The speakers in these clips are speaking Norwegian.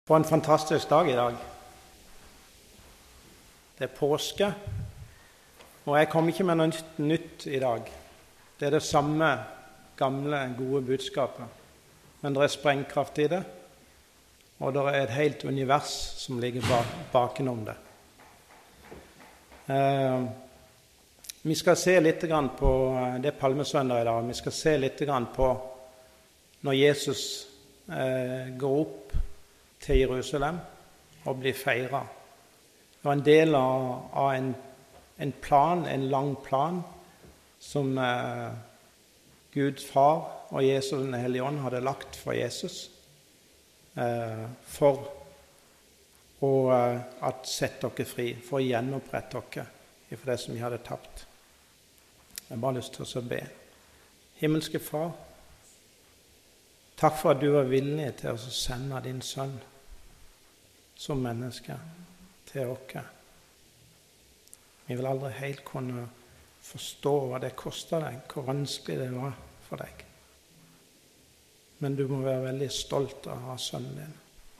På en fantastisk dag i dag. Det påske, og jeg kommer ikke med noe nytt i dag. Det det samme gamle, gode budskapet, men det sprengkraft i det, og det et helt univers som ligger bakenom det. Vi skal se litt på det palmesøndag i dag. Vi skal se litt på når Jesus går opp til Jerusalem og blir feiret. Det var en del av en plan, en lang plan, som Gud far og Jesus den hellige ånd hadde lagt for Jesus, for å sette dere fri, for å gjenopprette dere for det som vi hadde tapt. Jeg har bare lyst til å be. Himmelske Far, takk for at du var villig til å sende din sønn som menneske til oss. Vi vil aldri helt kunne forstå hva det kostet deg, hvor vanskelig det var for deg. Men du må være veldig stolt av å ha sønnen din.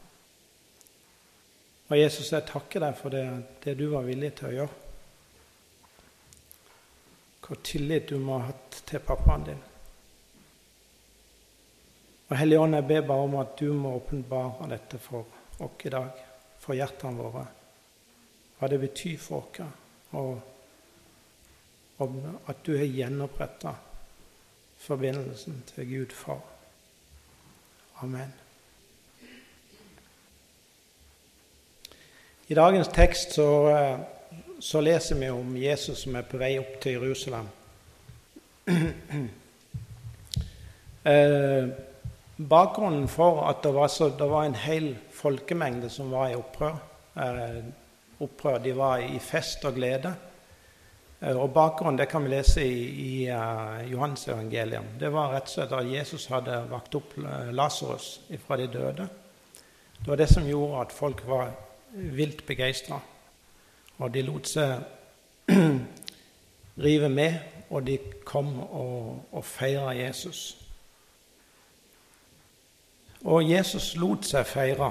Og Jesus, jeg takker deg for det du var villig til å gjøre. Hvor tillit du må ha hatt til pappaen din. Og Hellige Ånd, jeg ber bare om at du må åpenbare dette for oss i dag, for hjertene våre, hva det betyr for oss, og at du har gjenopprettet forbindelsen til Gud far. Amen. I dagens tekst så leser vi om Jesus som på vei opp til Jerusalem. Bakgrunnen for at det var en hel folkemengde som var i opprør. De var i fest og glede. Og bakgrunnen, det kan vi lese i Johannes evangelium. Det var rett og slett at Jesus hadde vakt opp Lazarus fra de døde. Det var det som gjorde at folk var vilt begeistret. Og de lot seg rive med, og de kom og feiret Jesus. Og Jesus lot seg feire.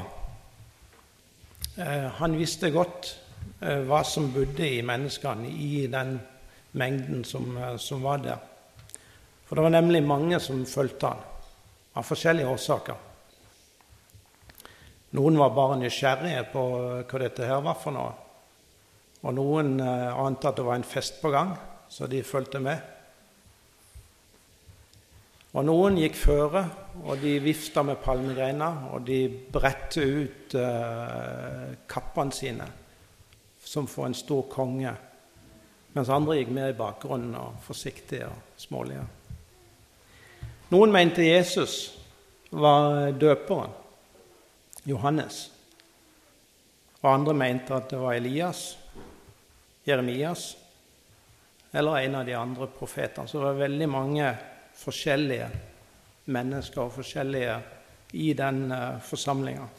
Han visste godt hva som bodde i menneskene, i den mengden som var der. For det var nemlig mange som fulgte han, av forskjellige årsaker. Noen var bare nysgjerrige på hva dette her var for noe. Og noen ante at det var en fest på gang, så de fulgte med. Og noen gikk føre, og de vifta med palmegreiner, og de bredte ut kappene sine, som for en stor konge, mens andre gikk mer i bakgrunnen og forsiktige og smålige. Noen mente Jesus var døperen, Johannes, og andre mente at det var Elias, Jeremias, eller en av de andre profetene. Så det var veldig mange forskjellige mennesker og forskjellige i den forsamlingen.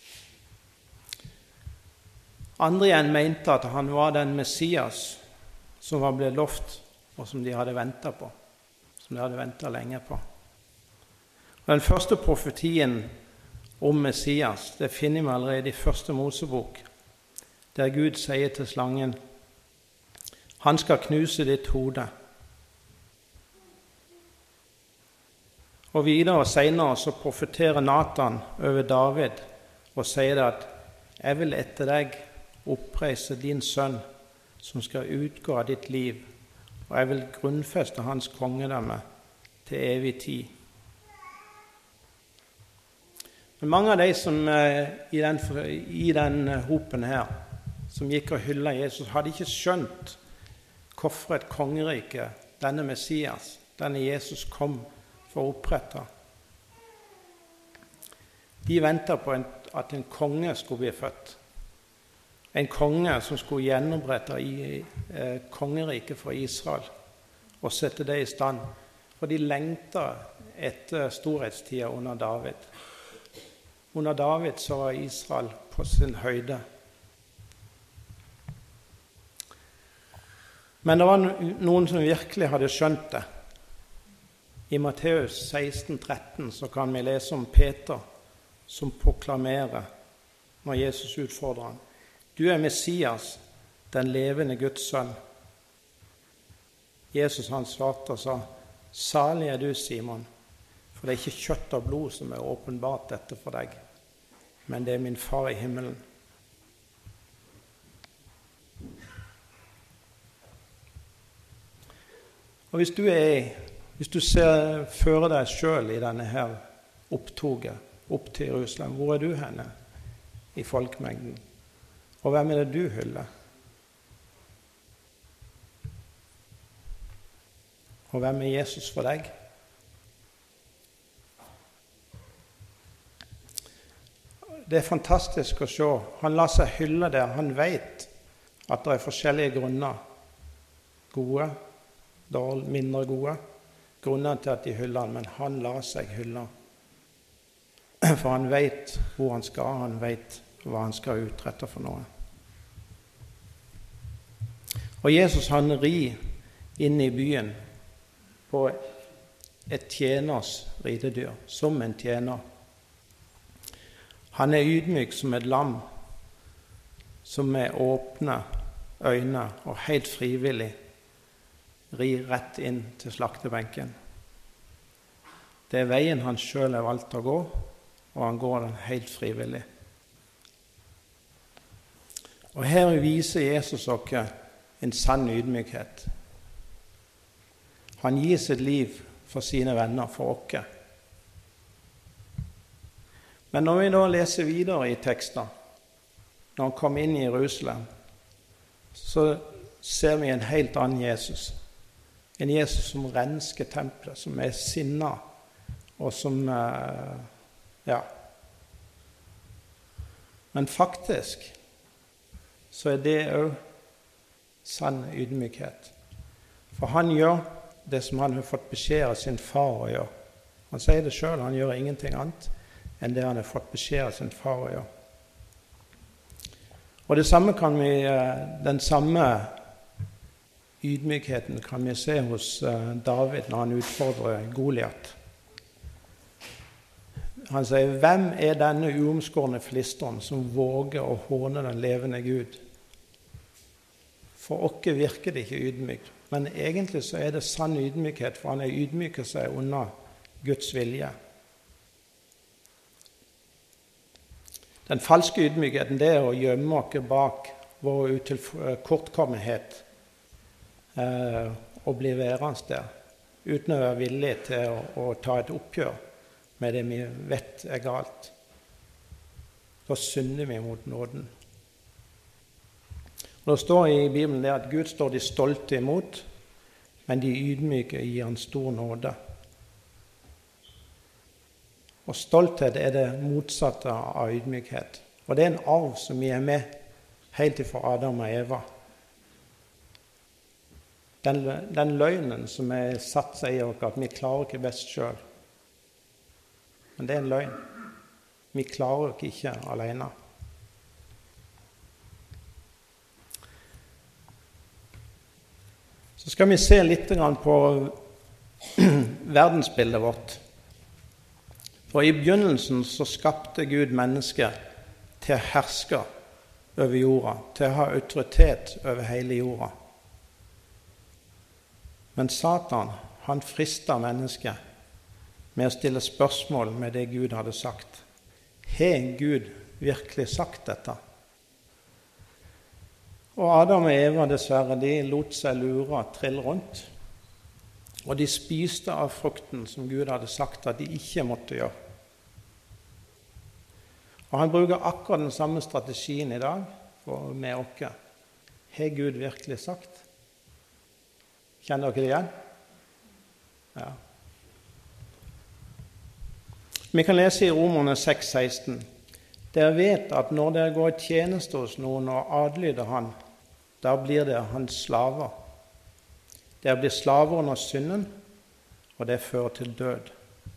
Andre igjen mente at han var den Messias som var blitt lovt, og som de hadde ventet på, som de hadde ventet lenge på. Og den første profetien om Messias, det finner vi allerede i første Mosebok, der Gud sier til slangen, han skal knuse ditt hode. Og videre og senere så profeterer Nathan over David og sier det at jeg vil etter deg oppreise din sønn som skal utgå av ditt liv, og jeg vil grunnfeste hans kongedømme til evig tid. Men mange av de som i den hopen her, som gikk og hyllet Jesus, hadde ikke skjønt hvorfor et kongerike, denne Messias, denne Jesus kom for å opprette. De ventet på at en konge skulle bli født. En konge som skulle gjenopprette kongeriket for Israel og sette det i stand. For de lengtet etter storhetstida under David. Under David så var Israel på sin høyde. Men det var noen som virkelig hadde skjønt det. I Matteus 16:13 så kan vi lese om Peter som proklamerer når Jesus utfordrer ham. Du er Messias, den levende Guds sønn. Jesus han svarte og sa, salig er du, Simon, for det er ikke kjøtt og blod som er åpenbart dette for deg, men det er min far i himmelen. Og hvis du ser fører deg selv i denne her opptoget opp til Jerusalem, hvor er du henne i folkemengden? Og hvem er det du hyller? Og hvem er Jesus for deg? Det er fantastisk å se. Han lar seg hylle der. Han vet at det er forskjellige grunner. Gode, mindre gode. Grunner til at de hyller han, men han lar seg hylle. For han vet hvor han skal. Han vet hva han skal utrette for noe. Og Jesus han rir inn i byen på et tjeners ridedyr, som en tjener. Han er ydmyk som et lam, som med åpne øyne og helt frivillig rir rett inn til slaktebenken. Det er veien han selv har valgt å gå, og han går den helt frivillig. Og her viser Jesus oss en sann ydmykhet. Han gir sitt liv for sine venner, for oss. Men når vi da leser videre i teksten, når han kom inn i Jerusalem, så ser vi en helt annen Jesus. En Jesus som rensker tempelet, som er sinnet, og som, Men faktisk så er det også sann ydmykhet. For han gjør det som han har fått beskjed av sin far å gjøre. Han sier det selv, han gjør ingenting annet enn det han har fått beskjed av sin far å gjøre. Og det samme den samme ydmykheten kan vi se hos David når han utfordrer Goliat. Han sier, hvem er denne uomskårne filisteren som våger å håne den levende Gud? For oss virker det ikke ydmykt, men egentlig så er det sann ydmykhet, for han ydmyker seg under Guds vilje. Den falske ydmykheten, det er å gjemme oss bak vår kortkommenhet og bli værende der, uten å være villig til å ta et oppgjør med det vi vet er galt. Da synder vi mot nåden. Og det står i Bibelen at Gud står de stolte imot, men de ydmyke gir han stor nåde. Og stolthet er det motsatte av ydmykhet. Og det er en arv som vi er med helt ifra Adam og Eva. Den løgnen som er satt seg i oss, at vi klarer ikke best selv. Men det er en løgn. Vi klarer ikke alene. Så skal vi se litt på verdensbildet vårt. For i begynnelsen så skapte Gud mennesket til å herske over jorda, til å ha autoritet over hele jorda. Men Satan, han fristet mennesket med å stille spørsmål med det Gud hadde sagt. Har Gud virkelig sagt dette? Og Adam og Eva, dessverre, de lot seg lure og trille rundt. Og de spiste av frukten som Gud hadde sagt at de ikke måtte gjøre. Og han bruker akkurat den samme strategien i dag med oss. Har Gud virkelig sagt? Kjenner dere det igjen? Ja. Vi kan lese i Romerne 6,16. Dere vet at når dere går i tjeneste hos noen og adlyder han, da blir dere hans slaver. Dere blir slaver under synden, og det fører til død.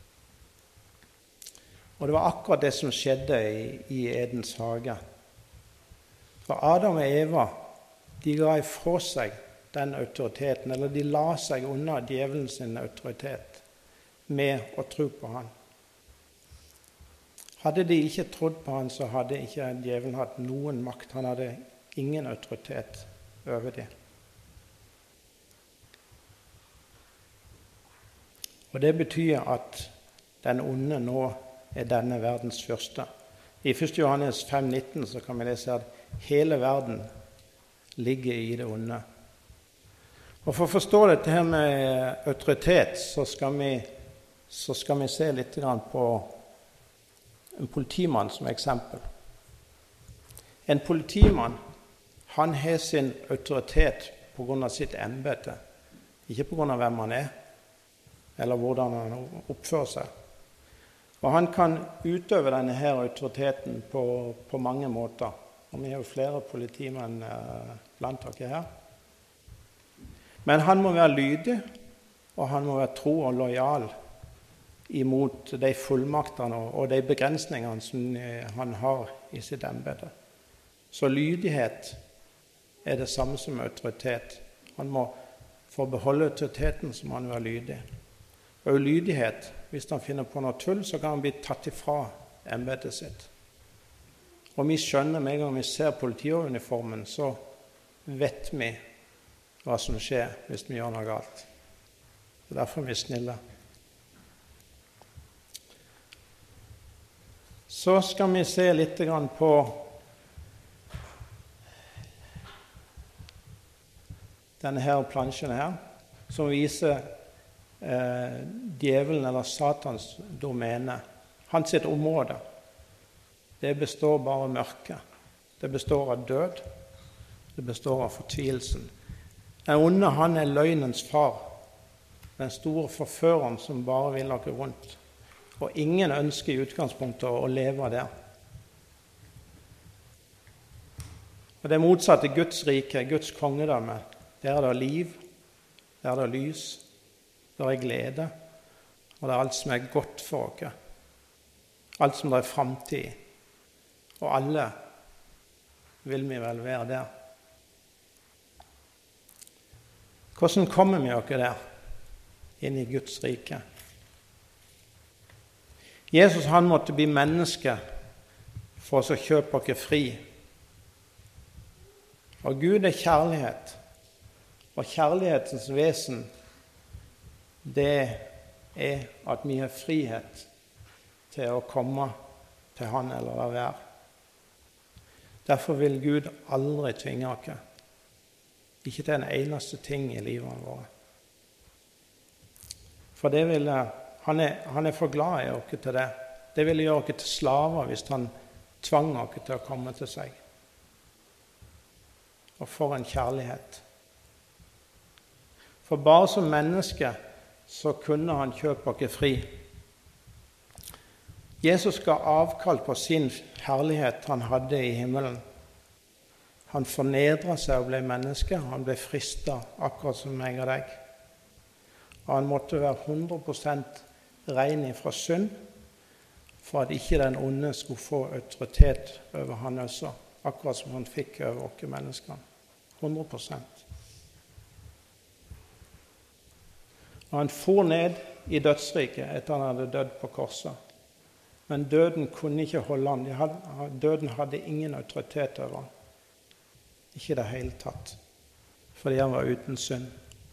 Og det var akkurat det som skjedde i Edens hage. For Adam og Eva, de ga ifra seg den autoriteten, eller de la seg unna djevelens autoritet med å tro på han. Hadde de ikke trodd på han, så hadde ikke djevelen hatt noen makt. Han hadde ingen autoritet over dem. Og det betyr at den onde nå er denne verdens fyrste. I 1. Johannes 5,19 så kan vi lese at hele verden ligger i det onde. Og for å forstå dette her med autoritet, så skal vi se litt på en politimann som eksempel. En politimann, han har sin autoritet på grunn av sitt embete, ikke på grunn av hvem han er, eller hvordan han oppfører seg. Og han kan utøve denne her autoriteten på mange måter. Og vi har jo flere politimenn blant dere her. Men han må være lydig, og han må være tro og lojal imot de fullmaktene og de begrensningene som han har i sitt embete. Så lydighet er det samme som autoritet. Han må få beholde autoriteten, så må han være lydig. Og ulydighet, hvis han finner på noe tull, så kan han bli tatt ifra embetet sitt. Og vi skjønner, med en gang vi ser politiuniformen, så vet vi hva som skjer hvis vi gjør noe galt. Så derfor er vi snille. Så skal vi se litt på denne her plansjen her, som viser djevelen eller Satans domene. Hans sitt område. Det består bare av mørke. Det består av død. Det består av fortvilelsen. Den onde, han er løgnens far. Den store forføreren som bare vil noe rundt. Og ingen ønsker i utgangspunktet å leve der. Og det motsatte Guds rike, Guds kongedømme. Der er det liv, der er det lys, der er glede, og det er alt som er godt for oss. Alt som det er fremtid. Og alle vil vi vel være der. Hvordan kommer vi oss der, inn i Guds rike? Jesus, han måtte bli menneske for å kjøpe oss fri. Og Gud er kjærlighet. Og kjærlighetens vesen, det er at vi har frihet til å komme til han eller la være. Derfor vil Gud aldri tvinge oss. Ikke til en eneste ting i livet vårt. For det vil, han er for glad i oss til det. Det ville gjøre oss til slaver hvis han tvang oss til å komme til seg. Og for en kjærlighet. For bare som menneske så kunne han kjøpe oss fri. Jesus ga avkall på sin herlighet han hadde i himmelen. Han fornedret seg og ble menneske. Han ble fristet akkurat som meg og deg. Og han måtte være 100% ren fra synd for at ikke den onde skulle få autoritet over han også, akkurat som han fikk over oss mennesker. 100%. Og han for ned i dødsriket etter han hadde dødd på korset. Men døden kunne ikke holde han. Døden hadde ingen autoritet over han. Ikke det hele tatt. Fordi han var uten synd.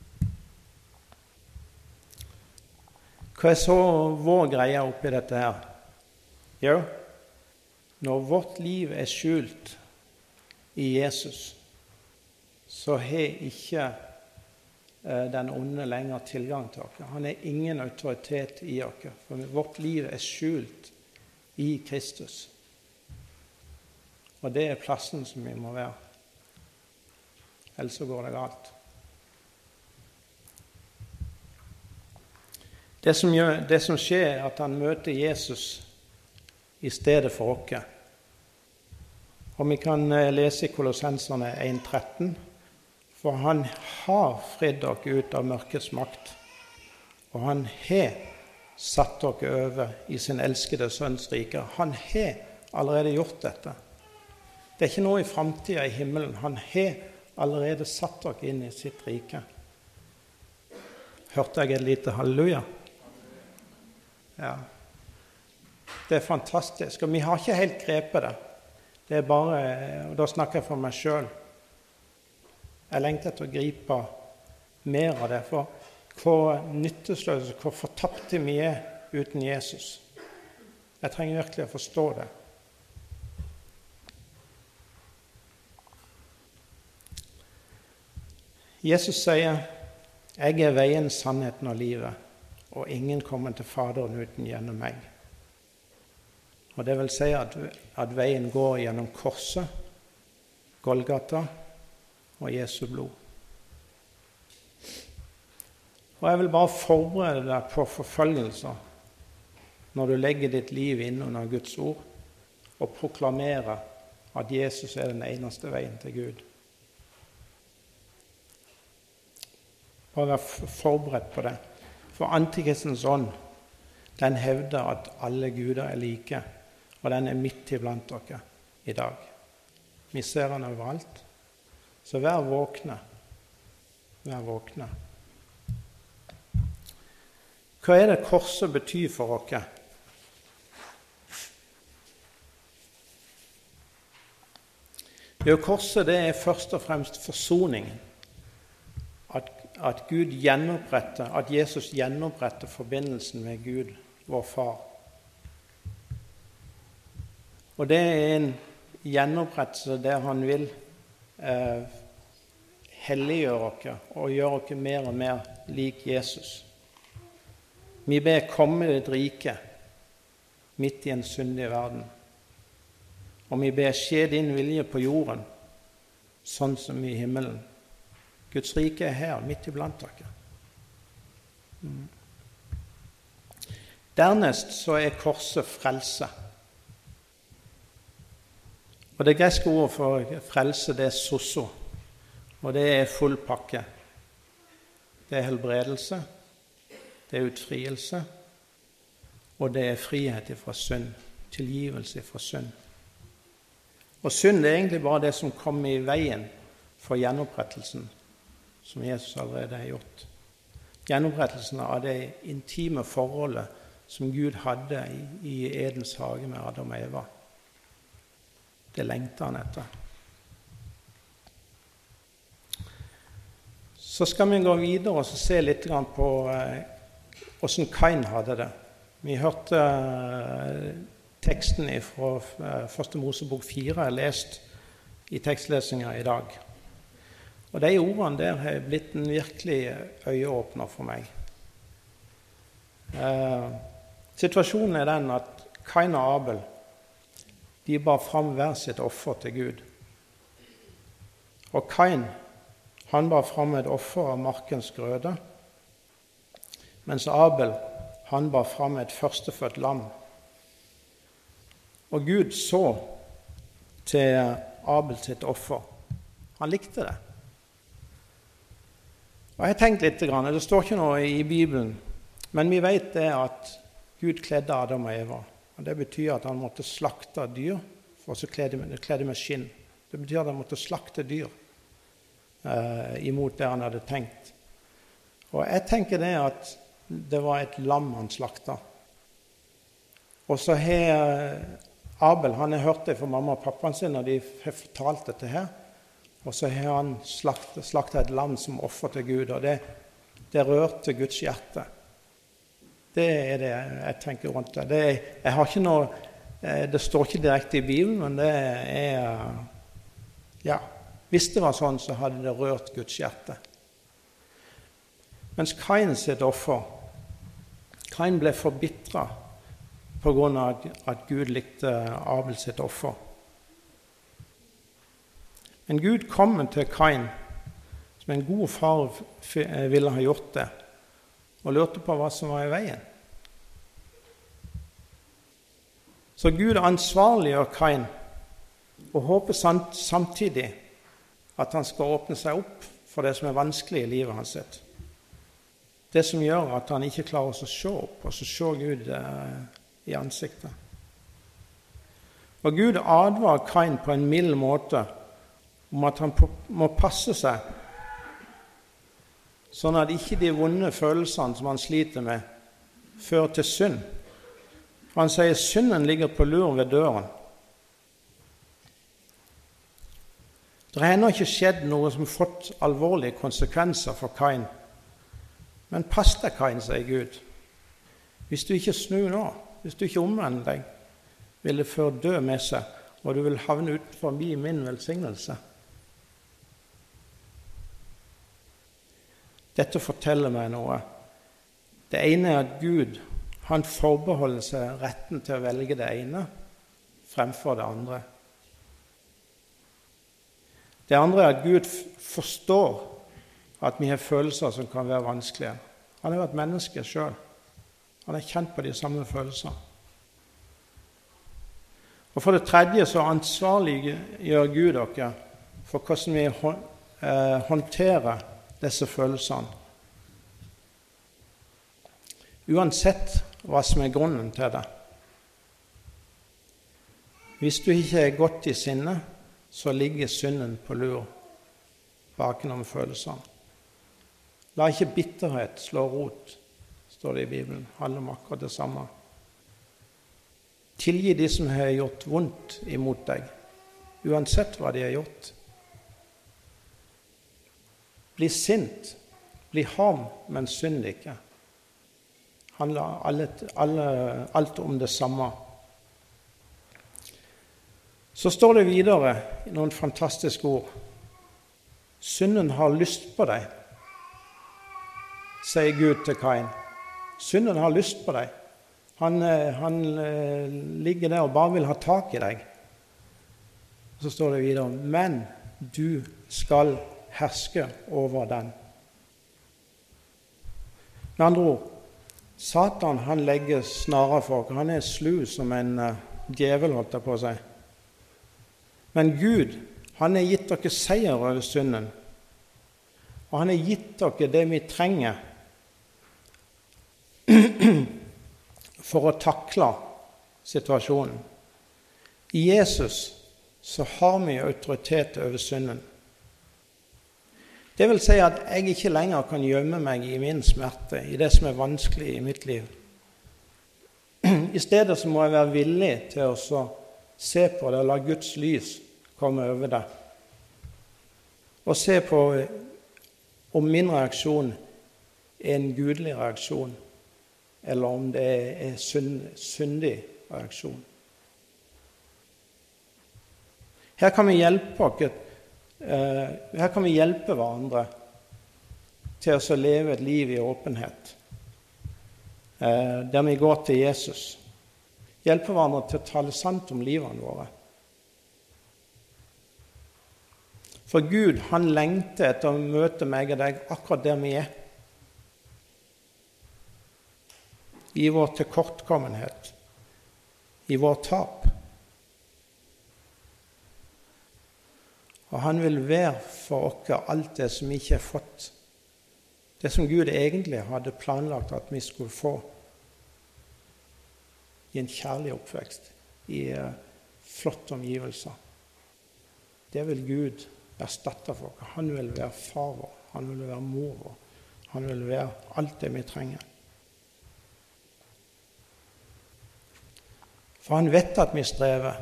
Hva er så vår greie oppi dette her? Jo, når vårt liv er skjult i Jesus, så har ikke den onde lenger tilgang til oss. Han har ingen autoritet i oss, for vårt liv er skjult i Kristus. Og det er plassen som vi må være. Ellers så går det galt. Det som skjer er at han møter Jesus i stedet for oss. Og vi kan lese i Kolossenserne 1,13, for han har fridd dere ut av mørkets makt, og han har satt dere over i sin elskede sønns rike. Han har allerede gjort dette. Det er ikke noe i fremtiden i himmelen. Han har allerede satt dere inn i sitt rike. Hørte jeg et lite halleluja? Ja. Det er fantastisk, og vi har ikke helt grepet det. Det er bare, og da snakker jeg for meg selv. Jeg lengter etter å gripe mer av det, for hvor nyttesløse, hvor fortapte vi er uten Jesus. Jeg trenger virkelig å forstå det. Jesus sier, «Jeg er veien, sannheten og livet, og ingen kommer til Faderen uten gjennom meg.» Og det vil si at veien går gjennom korset, Golgata og Jesu blod. Og jeg vil bare forberede deg på forfølgelser når du legger ditt liv inn under Guds ord og proklamerer at Jesus er den eneste veien til Gud. Bare vær forberedt på det. For antikristens ånd, den hevder at alle guder er like, og den er midt iblant dere i dag. Vi ser den overalt. Så vær våkne. Vær våkne. Hva er det korset betyr for dere? Jo, korset det er først og fremst forsoningen. At Gud gjenoppretter, at Jesus gjenoppretter forbindelsen med Gud, vår far. Og det er en gjenopprettelse der han vil helliggjøre dere og gjøre dere mer og mer lik Jesus. Vi ber komme ditt rike midt i en syndig verden. Og vi ber skje din vilje på jorden, sånn som i himmelen. Guds rike er her, midt iblant dere. Dernest så er korset frelse. Og det greske ordet for frelse, det er soso. Og det er full pakke. Det er helbredelse, det er utfrielse, og det er frihet fra synd, tilgivelse fra synd. Og synd er egentlig bare det som kommer i veien for gjenopprettelsen, som Jesus allerede har gjort. Gjenopprettelsen av det intime forholdet som Gud hadde i Edens hage med Adam og Eva. Det lengter han etter. Så skal vi gå videre og se litt på hvordan Kain hadde det. Vi hørte teksten fra 1. Mosebok 4 er lest i tekstlesninger i dag. Og de ordene der har blitt en virkelig øyeåpner for meg. Situasjonen er den at Kain og Abel, de bar fram hver sitt offer til Gud. Og Kain, han bar fram et offer av markens grøde, mens Abel, han bar fram et førstefødt lam. Og Gud så til Abel sitt offer. Han likte det. Og jeg har tenkt litt, det står ikke noe i Bibelen, men vi vet det at Gud kledde Adam og Eva. Og det betyr at han måtte slakte dyr, for så kledde med skinn. Det betyr at han måtte slakte dyr imot det han hadde tenkt. Og jeg tenker det at det var et lam han slakta. Og så har Abel, han har hørt det fra mamma og pappaen sin, og de har fortalt dette her. Og så har han slaktet et lam som offer til Gud, og det rørte Guds hjerte. Det er det jeg tenker rundt det. Jeg har ikke noe, det står ikke direkte i Bibelen, men det er, ja, hvis det var sånn, så hadde det rørt Guds hjerte. Mens Kain sitt offer, Kain ble forbittret på grunn av at Gud likte Abel sitt offer. Men Gud kom til Kain, som en god far ville ha gjort det, og lurte på hva som var i veien. Så Gud ansvarliggjør Kain, og håper samtidig at han skal åpne seg opp for det som er vanskelig i livet hans sitt. Det som gjør at han ikke klarer å se opp, og så se Gud i ansiktet. Og Gud advarer Kain på en mild måte om at han må passe seg, sånn at ikke de vonde følelsene som han sliter med, fører til synd, For han sier synden ligger på lur ved døren. Det har ennå ikke skjedd noe som har fått alvorlige konsekvenser for Kain. Men pass deg, Kain, sier Gud. Hvis du ikke snur nå, hvis du ikke omvender deg, vil det føre død med seg, og du vil havne utenfor min velsignelse. Dette forteller meg noe. Det ene er at Gud, han forbeholder seg retten til å velge det ene fremfor det andre. Det andre er at Gud forstår at vi har følelser som kan være vanskelige. Han har vært menneske selv. Han har kjent på de samme følelsene. Og for det tredje så ansvarliggjør Gud dere for hvordan vi håndterer disse følelsene. Uansett hva som er grunnen til det. Hvis du ikke er godt i sinne, så ligger synden på lur bakenom følelsene. La ikke bitterhet slå rot, står det i Bibelen. Handler om akkurat det samme. Tilgi de som har gjort vondt imot deg, uansett hva de har gjort. Bli sint, bli harm, men synd ikke. Handler alt om det samme. Så står det videre noen fantastiske ord. Synden har lyst på deg, sier Gud til Kain. Synden har lyst på deg. Han ligger der og bare vil ha tak i deg. Så står det videre, men du skal herske over den. Med andre ord, Satan han legger snarer for oss. Han er slu som en djevel, holdt jeg på å si. Men Gud, han har gitt dere seier over synden. Og han har gitt dere det vi trenger for å takle situasjonen. I Jesus så har vi autoritet over synden. Det vil si at jeg ikke lenger kan gjemme meg i min smerte, i det som er vanskelig i mitt liv. I stedet så må jeg være villig til å se på det og la Guds lys komme over det. Og se på om min reaksjon er en gudelig reaksjon, eller om det er syndig reaksjon. Her kan vi hjelpe hverandre til å leve et liv i åpenhet, der vi går til Jesus. Hjelpe hverandre til å tale sant om livene våre. For Gud, han lengter etter å møte meg og deg akkurat der vi er. I vår tilkortkommenhet, i vår tap. Og han vil være for oss alt det som vi ikke har fått. Det som Gud egentlig hadde planlagt at vi skulle få. I en kjærlig oppvekst, i flotte omgivelser. Det vil Gud erstatte for oss. Han vil være far vår, han vil være mor vår. Han vil være alt det vi trenger. For han vet at vi strever.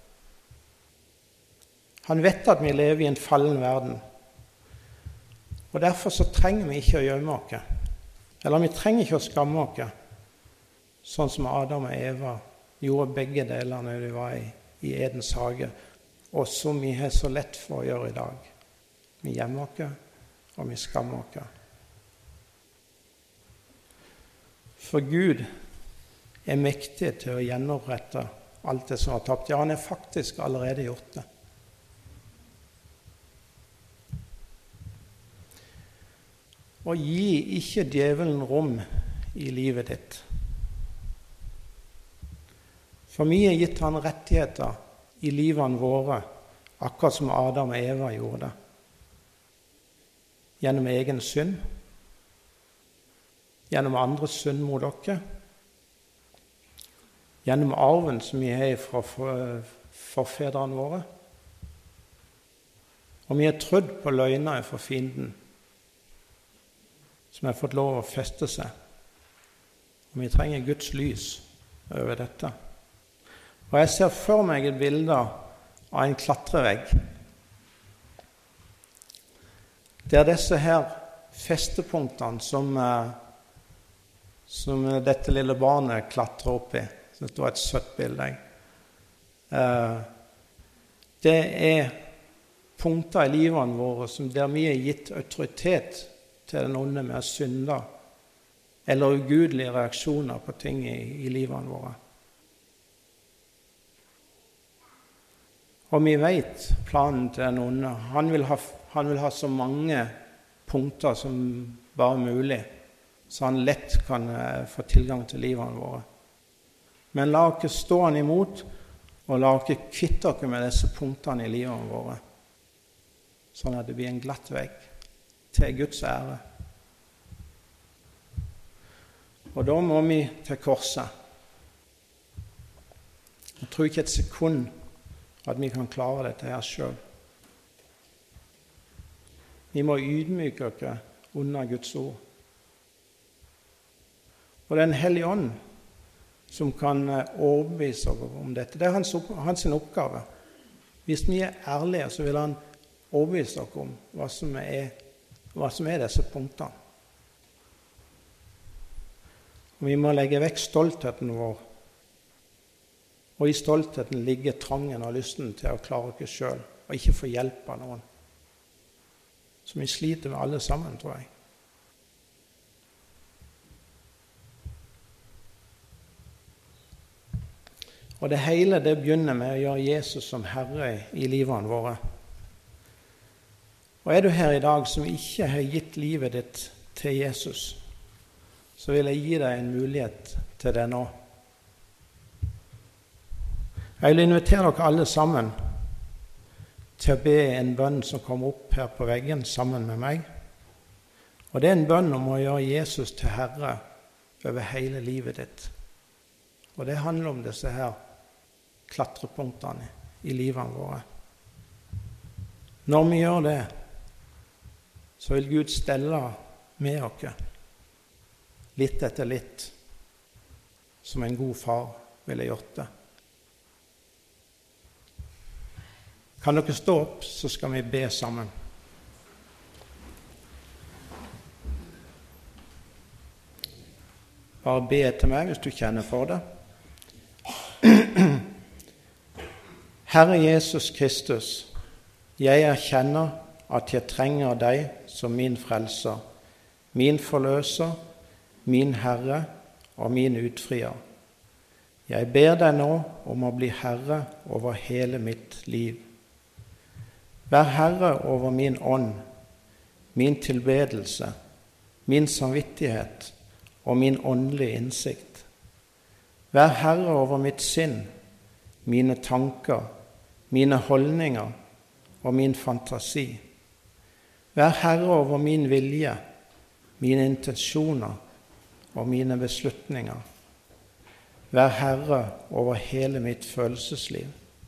Han vet at vi lever i en fallen verden. Og derfor så trenger vi ikke å gjemme oss. Eller vi trenger ikke å skamme oss. Sånn som Adam og Eva gjorde begge deler når de var i Edens hage. Og som vi har så lett for å gjøre i dag. Vi gjemmer oss, og vi skammer oss. For Gud er mektig til å gjenopprette alt det som har tapt. Ja, han har faktisk allerede gjort det. Og gi ikke djevelen rom i livet ditt. For vi har gitt han rettigheter i livene våre, akkurat som Adam og Eva gjorde det. Gjennom egen synd, gjennom andres synd mot dere, gjennom arven som vi har fra forfedrene våre. Og vi har trodd på løgner for fienden, som har fått lov å feste seg. Og vi trenger Guds lys over dette. Og jeg ser for meg et bilde av en klatrevegg, der disse her festepunktene som dette lille barnet klatrer opp i, så det var et søtt bilde, det er punkter i livene våre der vi er gitt autoritet til den onde med å synde, eller ugudelige reaksjoner på ting i livene våre. Og vi vet planen til den onde. Han vil ha så mange punkter som bare mulig, så han lett kan få tilgang til livene våre. Men la oss stå han imot, og la oss kvitte oss med disse punktene i livene våre, sånn at det blir en glatt vegg til Guds ære. Og da må vi til korset. Jeg tror ikke et sekund at vi kan klare dette her selv. Vi må ydmyke oss under Guds ord. Og det er en hellig ånd som kan overbevise oss om dette. Det er hans oppgave. Hvis vi er ærlige, så vil han overbevise oss om hva som er disse punktene. Og vi må legge vekk stoltheten vår. Og i stoltheten ligger trangen og lysten til å klare oss selv, og ikke få hjelp av noen. Så vi sliter med alle sammen, tror jeg. Og det hele det begynner med å gjøre Jesus som Herre i livene våre. Og er du her i dag som ikke har gitt livet ditt til Jesus, så vil jeg gi deg en mulighet til det nå. Jeg vil invitere dere alle sammen til å be en bønn som kommer opp her på veggen sammen med meg. Og det er en bønn om å gjøre Jesus til Herre over hele livet ditt. Og det handler om disse her klatrepunktene i livene våre. Når vi gjør det, så vil Gud stelle med oss litt etter litt, som en god far ville gjort det. Kan dere stå opp, så skal vi be sammen. Bare be etter meg hvis du kjenner for det. Herre Jesus Kristus, jeg erkjenner at jeg trenger deg som min frelser, min forløser, min Herre og min utfrier. Jeg ber deg nå om å bli Herre over hele mitt liv. Vær Herre over min ånd, min tilbedelse, min samvittighet og min åndelige innsikt. Vær Herre over mitt sinn, mine tanker, mine holdninger og min fantasi. Vær Herre over min vilje, mine intensjoner og mine beslutninger. Vær Herre over hele mitt følelsesliv.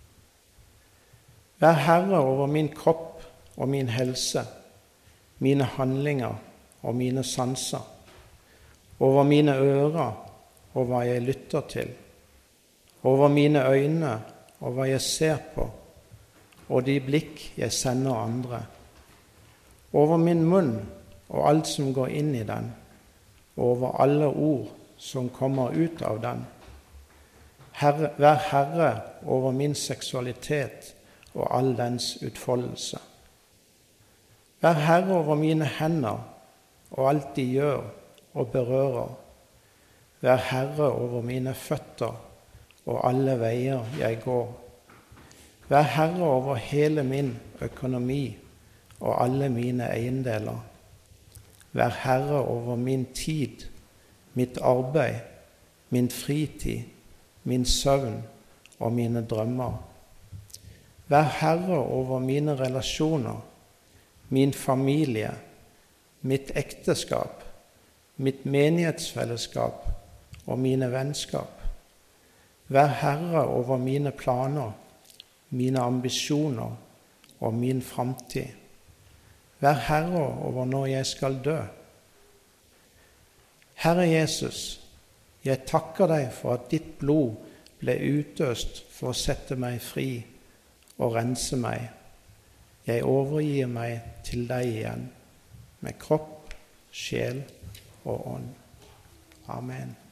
Vær Herre over min kropp og min helse, mine handlinger og mine sanser, over mine ører og hva jeg lytter til, over mine øyne og hva jeg ser på, og de blikk jeg sender andre, over min munn og alt som går inn i den, og over alle ord som kommer ut av den. Vær Herre over min seksualitet og all dens utfoldelse. Vær Herre over mine hender og alt de gjør og berører. Vær Herre over mine føtter og alle veier jeg går. Vær Herre over hele min økonomi og alle mine eiendeler. Vær Herre over min tid, mitt arbeid, min fritid, min søvn og mine drømmer. Vær Herre over mine relasjoner, min familie, mitt ekteskap, mitt menighetsfellesskap og mine vennskap. Vær Herre over mine planer, mine ambisjoner og min framtid. Vær Herre over når jeg skal dø. Herre Jesus, Jeg takker deg for at ditt blod ble utøst for å sette meg fri og rense meg. Jeg overgir meg til deg igjen, med kropp, sjel og ånd. Amen.